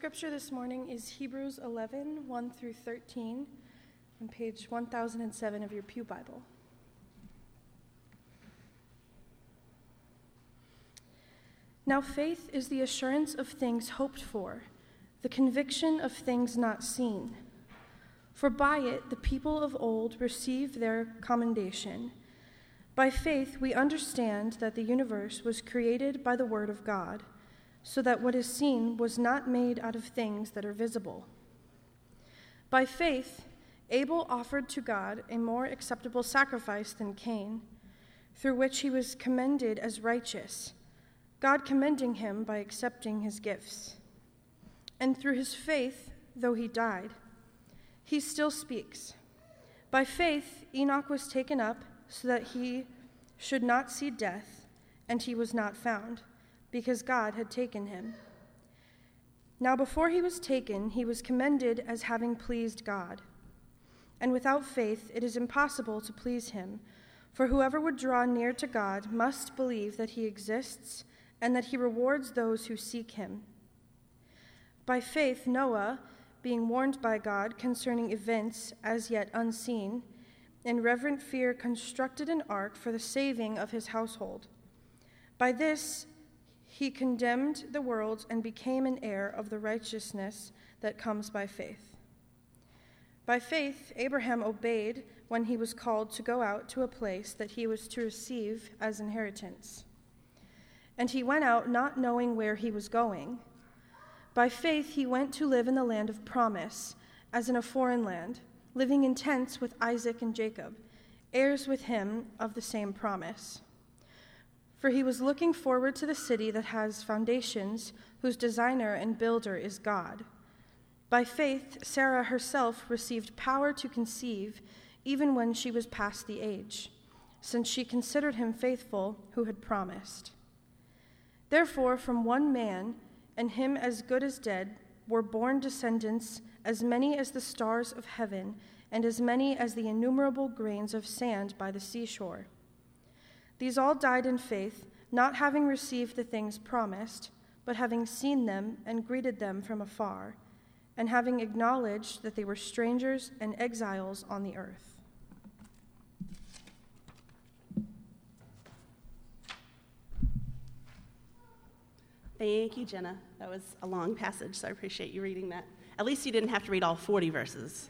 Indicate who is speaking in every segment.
Speaker 1: scripture this morning is Hebrews 11, 1 through 13, on page 1007 of your Pew Bible. Now faith is the assurance of things hoped for, the conviction of things not seen. For by it the people of old received their commendation. By faith we understand that the universe was created by the word of God, so that what is seen was not made out of things that are visible. By faith, Abel offered to God a more acceptable sacrifice than Cain, through which he was commended as righteous, God commending him by accepting his gifts. And through his faith, though he died, he still speaks. By faith, Enoch was taken up so that he should not see death, and he was not found, because God had taken him. Now before he was taken, he was commended as having pleased God. And without faith it is impossible to please him, for whoever would draw near to God must believe that he exists and that he rewards those who seek him. By faith Noah, being warned by God concerning events as yet unseen, in reverent fear constructed an ark for the saving of his household. By this he condemned the world and became an heir of the righteousness that comes by faith. By faith, Abraham obeyed when he was called to go out to a place that he was to receive as inheritance. And he went out not knowing where he was going. By faith, he went to live in the land of promise, as in a foreign land, living in tents with Isaac and Jacob, heirs with him of the same promise. For he was looking forward to the city that has foundations, whose designer and builder is God. By faith, Sarah herself received power to conceive, even when she was past the age, since she considered him faithful who had promised. Therefore, from one man, and him as good as dead, were born descendants, as many as the stars of heaven, and as many as the innumerable grains of sand by the seashore. These all died in faith, not having received the things promised, but having seen them and greeted them from afar, and having acknowledged that they were strangers and exiles on the earth.
Speaker 2: Thank you, Jenna. That was a long passage, so I appreciate you reading that. At least you didn't have to read all 40 verses.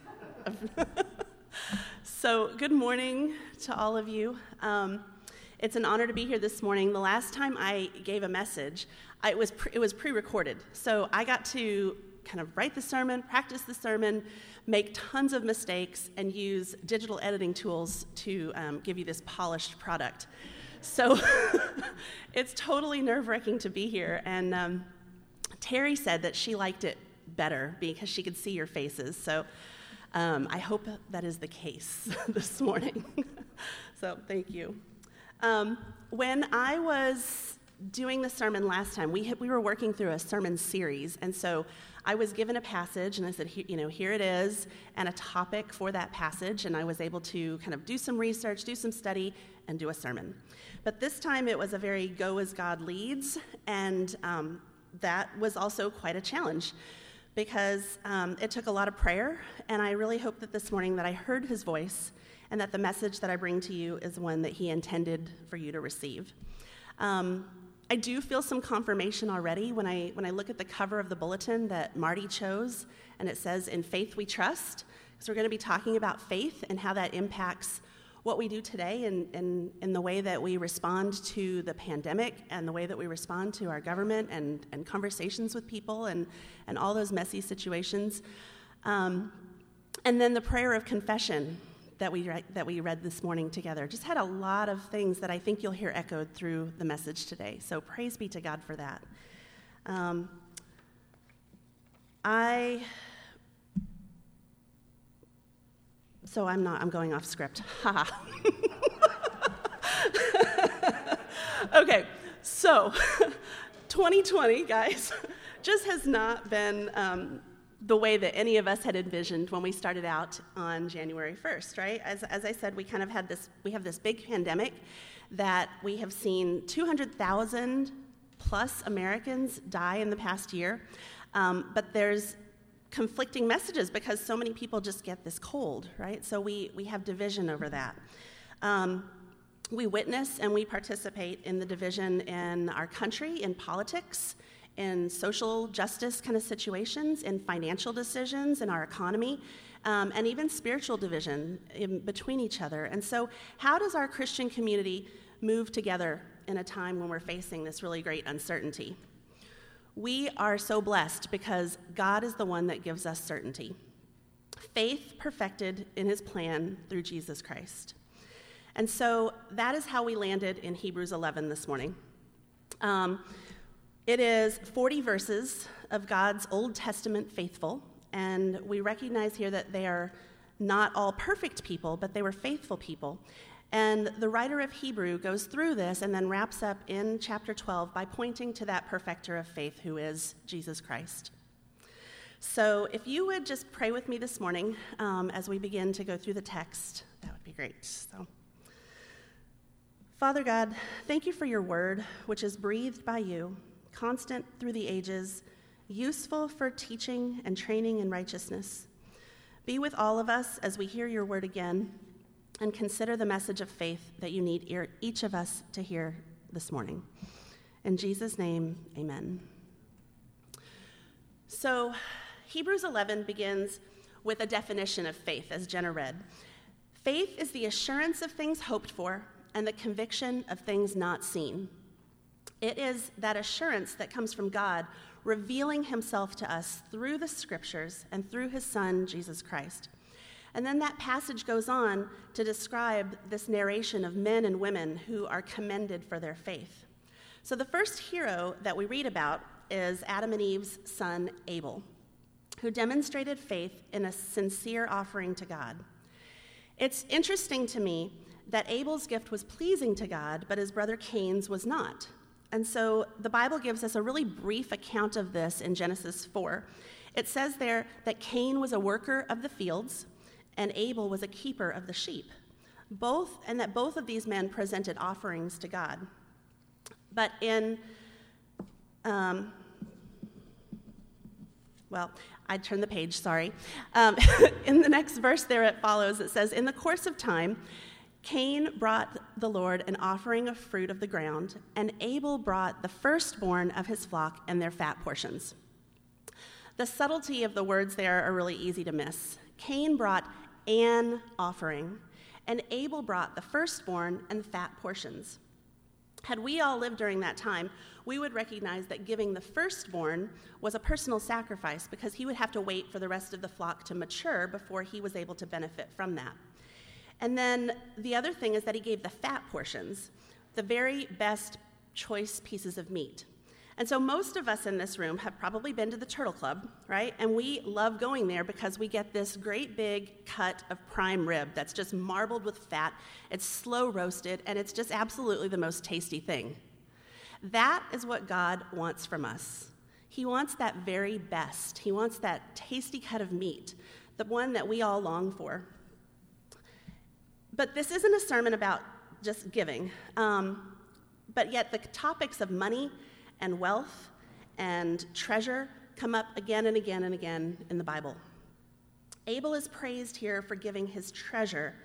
Speaker 2: So, good morning to all of you. It's an honor to be here this morning. The last time I gave a message, it was pre-recorded. So I got to kind of write the sermon, practice the sermon, make tons of mistakes, and use digital editing tools to give you this polished product. So it's totally nerve-wracking to be here. And Terry said that she liked it better because she could see your faces. So I hope that is the case this morning. So thank you. When I was doing the sermon last time, we were working through a sermon series, and so I was given a passage, and I said, here it is, and a topic for that passage, and I was able to kind of do some research, do some study, and do a sermon. But this time it was a very go as God leads, and that was also quite a challenge, because it took a lot of prayer, and I really hope that this morning that I heard his voice, and that the message that I bring to you is one that he intended for you to receive. I do feel some confirmation already when I look at the cover of the bulletin that Marty chose, and it says, "In faith we trust," because we're going to be talking about faith and how that impacts what we do today and in the way that we respond to the pandemic and the way that we respond to our government and conversations with people and all those messy situations. And then the prayer of confession that we read this morning together just had a lot of things that I think you'll hear echoed through the message today. So praise be to God for that. I'm going off script. Okay, so 2020, guys, just has not been the way that any of us had envisioned when we started out on January 1st, right? As I said, we have this big pandemic that we have seen 200,000 plus Americans die in the past year. But there's conflicting messages because so many people just get this cold, right? So we have division over that. We witness and we participate in the division in our country, in politics, in social justice kind of situations, in financial decisions, in our economy, and even spiritual division in between each other. And so how does our Christian community move together in a time when we're facing this really great uncertainty? We are so blessed because God is the one that gives us certainty. Faith perfected in his plan through Jesus Christ. And so that is how we landed in Hebrews 11 this morning. It is 40 verses of God's Old Testament faithful, and we recognize here that they are not all perfect people, but they were faithful people. And the writer of Hebrew goes through this and then wraps up in chapter 12 by pointing to that perfecter of faith who is Jesus Christ. So if you would just pray with me this morning as we begin to go through the text, that would be great. So, Father God, thank you for your word, which is breathed by you, constant through the ages, useful for teaching and training in righteousness. Be with all of us as we hear your word again and consider the message of faith that you need each of us to hear this morning. In Jesus' name, amen. So, Hebrews 11 begins with a definition of faith, as Jenna read. Faith is the assurance of things hoped for and the conviction of things not seen. It is that assurance that comes from God revealing himself to us through the scriptures and through his Son, Jesus Christ. And then that passage goes on to describe this narration of men and women who are commended for their faith. So the first hero that we read about is Adam and Eve's son, Abel, who demonstrated faith in a sincere offering to God. It's interesting to me that Abel's gift was pleasing to God, but his brother Cain's was not. And so the Bible gives us a really brief account of this in Genesis 4. It says there that Cain was a worker of the fields, and Abel was a keeper of the sheep. Both of these men presented offerings to God. But I turned the page, sorry. In the next verse there it follows, it says, in the course of time, Cain brought the Lord an offering of fruit of the ground, and Abel brought the firstborn of his flock and their fat portions. The subtlety of the words there are really easy to miss. Cain brought an offering, and Abel brought the firstborn and the fat portions. Had we all lived during that time, we would recognize that giving the firstborn was a personal sacrifice because he would have to wait for the rest of the flock to mature before he was able to benefit from that. And then the other thing is that he gave the fat portions, the very best choice pieces of meat. And so most of us in this room have probably been to the Turtle Club, right? And we love going there because we get this great big cut of prime rib that's just marbled with fat. It's slow roasted, and it's just absolutely the most tasty thing. That is what God wants from us. He wants that very best. He wants that tasty cut of meat, the one that we all long for. But this isn't a sermon about just giving, but yet the topics of money and wealth and treasure come up again and again and again in the Bible. Abel is praised here for giving his treasure.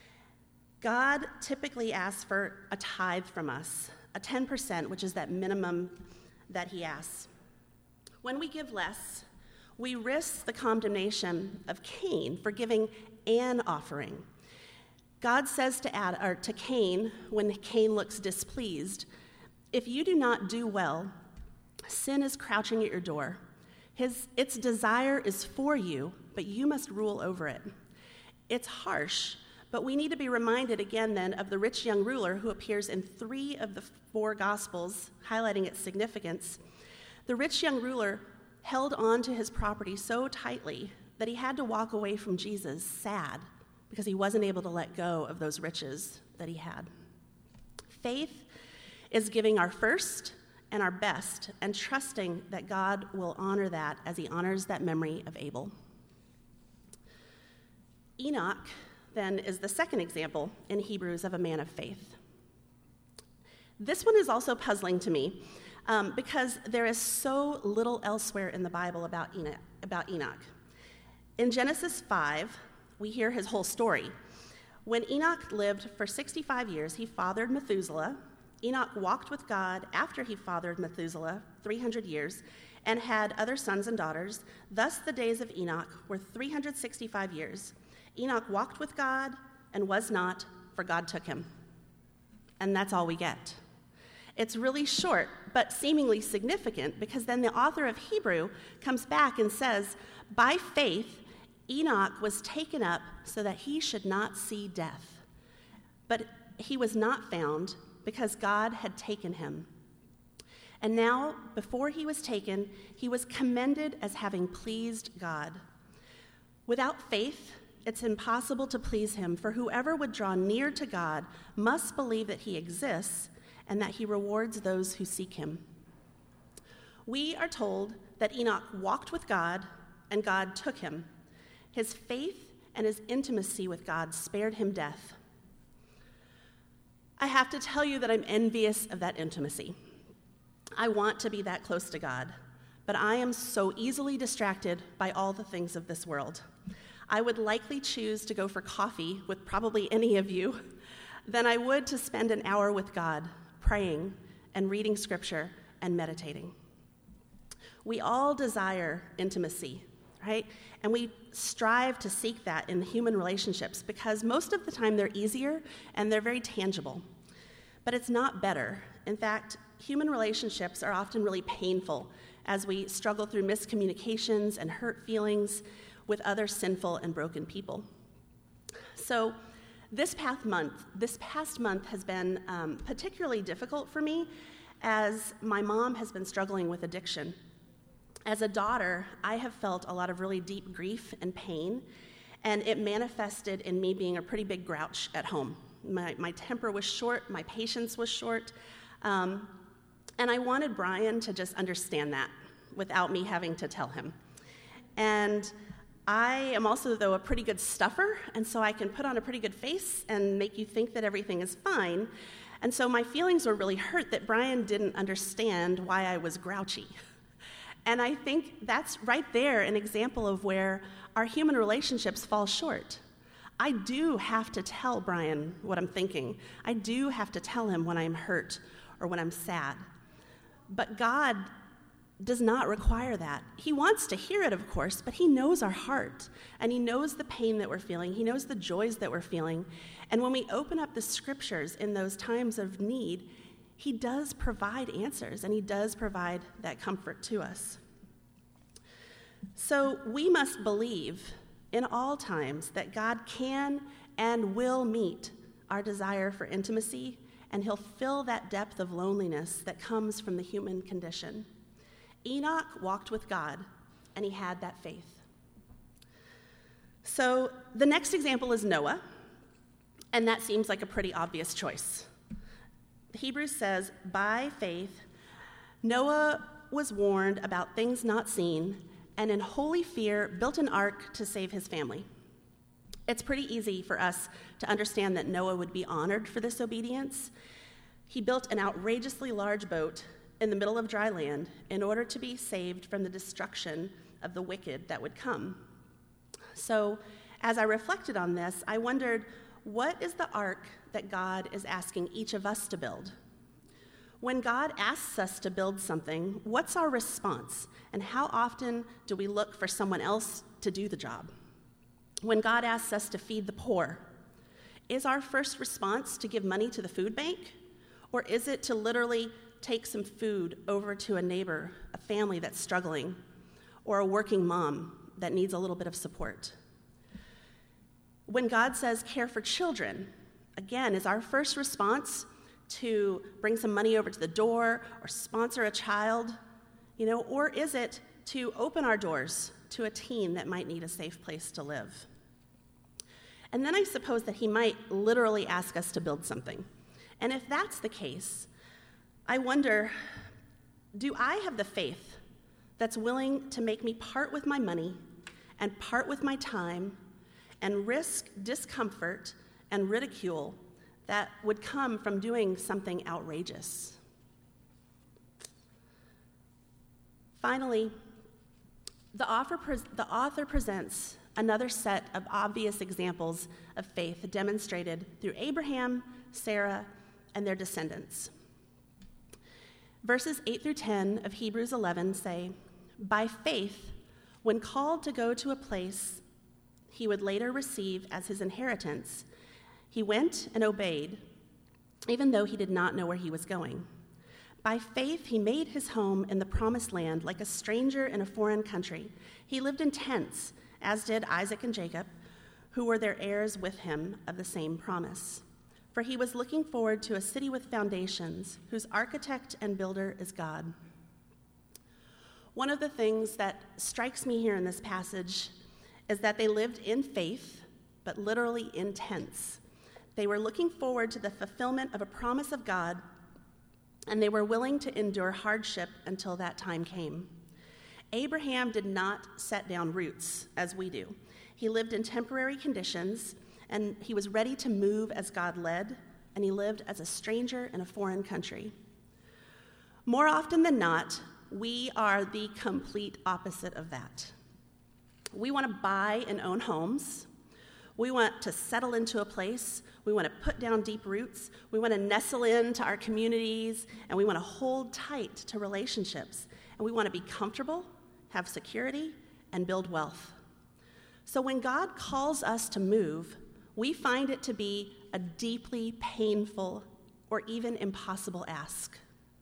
Speaker 2: God typically asks for a tithe from us, a 10%, which is that minimum that he asks. When we give less, we risk the condemnation of Cain for giving an offering. God says to Cain, when Cain looks displeased, if you do not do well, sin is crouching at your door. Its desire is for you, but you must rule over it. It's harsh, but we need to be reminded again then of the rich young ruler who appears in 3 of the 4 Gospels, highlighting its significance. The rich young ruler held on to his property so tightly that he had to walk away from Jesus sad because he wasn't able to let go of those riches that he had. Faith is giving our first and our best and trusting that God will honor that as he honors that memory of Abel. Enoch, then, is the second example in Hebrews of a man of faith. This one is also puzzling to me. because there is so little elsewhere in the Bible about Enoch. In Genesis 5, we hear his whole story. When Enoch lived for 65 years, he fathered Methuselah. Enoch walked with God after he fathered Methuselah 300 years and had other sons and daughters. Thus the days of Enoch were 365 years. Enoch walked with God and was not, for God took him. And that's all we get. It's really short, but seemingly significant, because then the author of Hebrew comes back and says, by faith, Enoch was taken up so that he should not see death. But he was not found because God had taken him. And now, before he was taken, he was commended as having pleased God. Without faith, it's impossible to please him, for whoever would draw near to God must believe that he exists and that he rewards those who seek him. We are told that Enoch walked with God and God took him. His faith and his intimacy with God spared him death. I have to tell you that I'm envious of that intimacy. I want to be that close to God, but I am so easily distracted by all the things of this world. I would likely choose to go for coffee with probably any of you than I would to spend an hour with God, praying and reading scripture and meditating. We all desire intimacy, right? And we strive to seek that in human relationships because most of the time they're easier and they're very tangible. But it's not better. In fact, human relationships are often really painful as we struggle through miscommunications and hurt feelings with other sinful and broken people. So this past month has been particularly difficult for me as my mom has been struggling with addiction. As a daughter, I have felt a lot of really deep grief and pain, and it manifested in me being a pretty big grouch at home. My temper was short, my patience was short, and I wanted Brian to just understand that without me having to tell him. And I am also, though, a pretty good stuffer, and so I can put on a pretty good face and make you think that everything is fine. And so my feelings were really hurt that Brian didn't understand why I was grouchy. And I think that's right there an example of where our human relationships fall short. I do have to tell Brian what I'm thinking. I do have to tell him when I'm hurt or when I'm sad. But God does not require that. He wants to hear it, of course, but he knows our heart, and he knows the pain that we're feeling. He knows the joys that we're feeling. And when we open up the scriptures in those times of need, he does provide answers, and he does provide that comfort to us. So we must believe in all times that God can and will meet our desire for intimacy, and he'll fill that depth of loneliness that comes from the human condition. Enoch walked with God, and he had that faith. So the next example is Noah, and that seems like a pretty obvious choice. Hebrews says, by faith, Noah was warned about things not seen, and in holy fear built an ark to save his family. It's pretty easy for us to understand that Noah would be honored for this obedience. He built an outrageously large boat in the middle of dry land in order to be saved from the destruction of the wicked that would come. So as I reflected on this, I wondered, what is the ark that God is asking each of us to build? When God asks us to build something, what's our response? And how often do we look for someone else to do the job? When God asks us to feed the poor, is our first response to give money to the food bank? Or is it to literally take some food over to a neighbor, a family that's struggling, or a working mom that needs a little bit of support? When God says care for children, again, is our first response to bring some money over to the door or sponsor a child, or is it to open our doors to a teen that might need a safe place to live? And then I suppose that he might literally ask us to build something. And if that's the case, I wonder, do I have the faith that's willing to make me part with my money and part with my time and risk discomfort and ridicule that would come from doing something outrageous? Finally, the author presents another set of obvious examples of faith demonstrated through Abraham, Sarah, and their descendants. Verses 8 through 10 of Hebrews 11 say, "By faith, when called to go to a place he would later receive as his inheritance, he went and obeyed, even though he did not know where he was going. By faith, he made his home in the promised land like a stranger in a foreign country. He lived in tents, as did Isaac and Jacob, who were their heirs with him of the same promise. For he was looking forward to a city with foundations, whose architect and builder is God." One of the things that strikes me here in this passage is that they lived in faith, but literally in tents. They were looking forward to the fulfillment of a promise of God, and they were willing to endure hardship until that time came. Abraham did not set down roots as we do. He lived in temporary conditions, and he was ready to move as God led, and he lived as a stranger in a foreign country. More often than not, we are the complete opposite of that. We want to buy and own homes. We want to settle into a place. We want to put down deep roots. We want to nestle into our communities, and we want to hold tight to relationships. And we want to be comfortable, have security, and build wealth. So when God calls us to move, we find it to be a deeply painful or even impossible ask.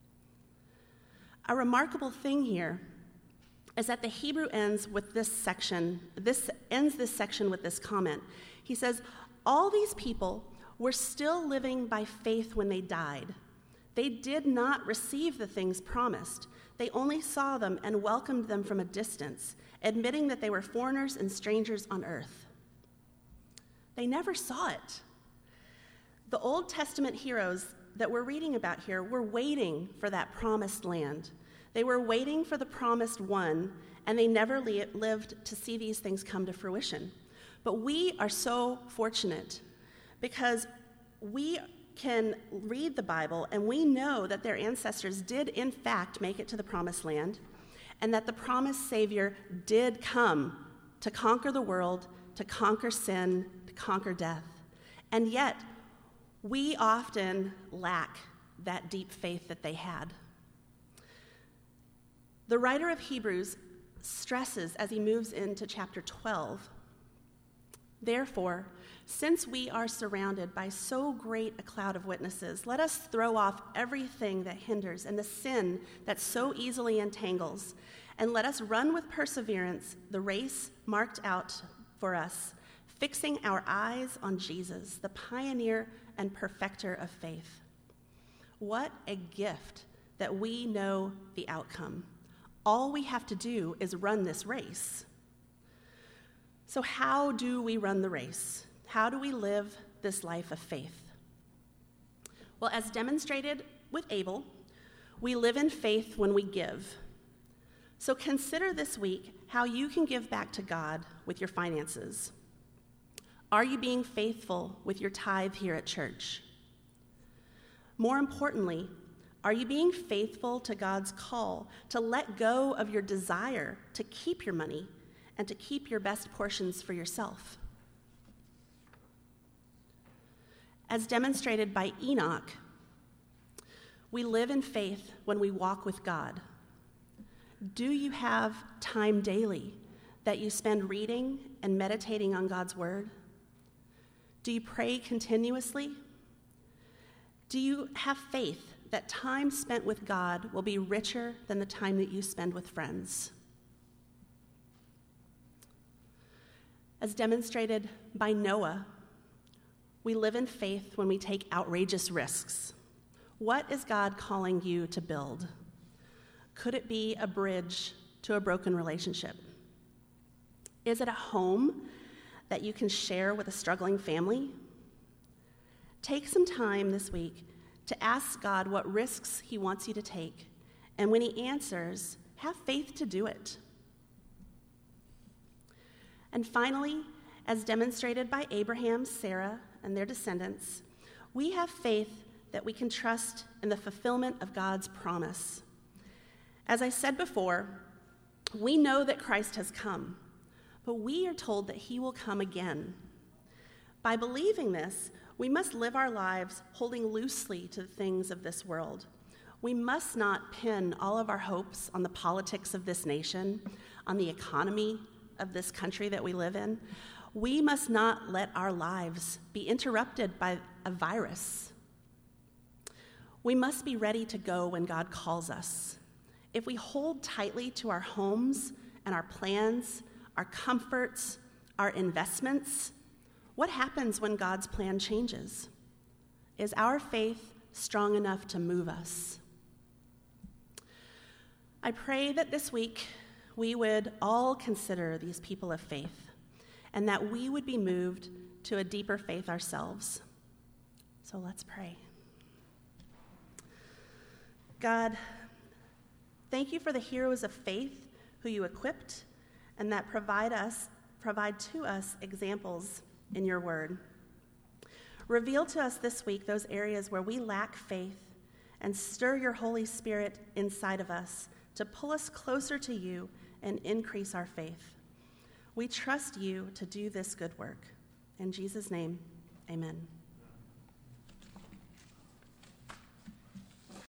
Speaker 2: A remarkable thing here is that the Hebrew ends this section with this comment. He says, all these people were still living by faith when they died. They did not receive the things promised. They only saw them and welcomed them from a distance, admitting that they were foreigners and strangers on earth. They never saw it. The Old Testament heroes that we're reading about here were waiting for that promised land. They were waiting for the promised one, and they never lived to see these things come to fruition. But we are so fortunate because we can read the Bible and we know that their ancestors did in fact make it to the promised land, and that the promised Savior did come to conquer the world, to conquer sin, to conquer death. And yet, we often lack that deep faith that they had. The writer of Hebrews stresses as he moves into chapter 12, "Therefore, since we are surrounded by so great a cloud of witnesses, let us throw off everything that hinders and the sin that so easily entangles, and let us run with perseverance the race marked out for us, fixing our eyes on Jesus, the pioneer and perfecter of faith." What a gift that we know the outcome. All we have to do is run this race. So how do we run the race? How do we live this life of faith? Well, as demonstrated with Abel, we live in faith when we give. So consider this week how you can give back to God with your finances. Are you being faithful with your tithe here at church? More importantly, are you being faithful to God's call to let go of your desire to keep your money and to keep your best portions for yourself? As demonstrated by Enoch, we live in faith when we walk with God. Do you have time daily that you spend reading and meditating on God's word? Do you pray continuously? Do you have faith that time spent with God will be richer than the time that you spend with friends? As demonstrated by Noah, we live in faith when we take outrageous risks. What is God calling you to build? Could it be a bridge to a broken relationship? Is it a home that you can share with a struggling family? Take some time this week to ask God what risks he wants you to take, and when he answers, have faith to do it. And finally, as demonstrated by Abraham, Sarah, and their descendants, we have faith that we can trust in the fulfillment of God's promise. As I said before, We know that Christ has come, but we are told that he will come again. By believing this, we must live our lives holding loosely to the things of this world. We must not pin all of our hopes on the politics of this nation, on the economy of this country that we live in. We must not let our lives be interrupted by a virus. We must be ready to go when God calls us. If we hold tightly to our homes and our plans, our comforts, our investments, what happens when God's plan changes? Is our faith strong enough to move us? I pray that this week we would all consider these people of faith and that we would be moved to a deeper faith ourselves. So let's pray. God, thank you for the heroes of faith who you equipped and that provide to us examples in your word. Reveal to us this week those areas where we lack faith and stir your Holy Spirit inside of us to pull us closer to you and increase our faith. We trust you to do this good work. In Jesus' name, amen.